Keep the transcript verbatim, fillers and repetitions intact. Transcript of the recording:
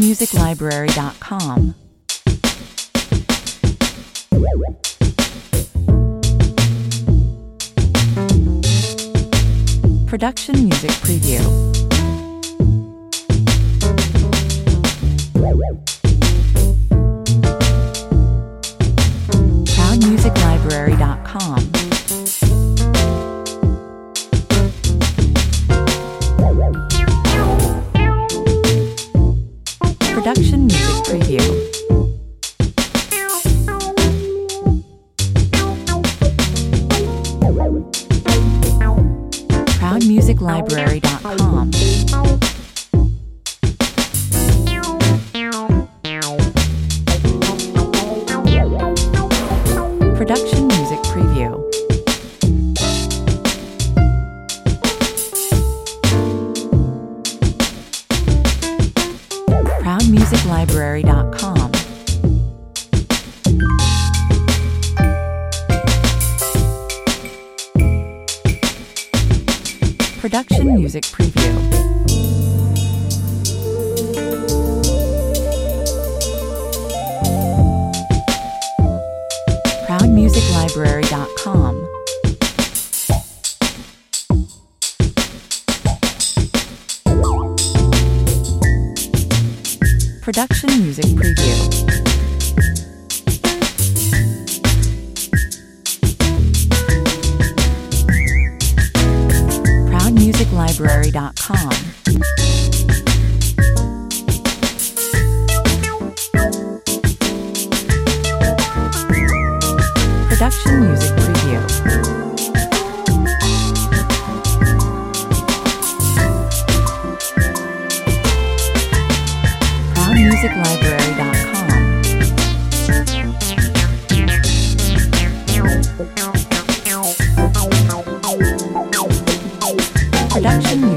music library dot com. Production Music Preview. proud music library dot com. Production Music Preview. proud music library dot com. Production Music Preview. proud music library dot com. Production Music Preview. proud music library dot com. Production Music Preview. proud music library dot com. Production Music Preview. proud music library dot com. Production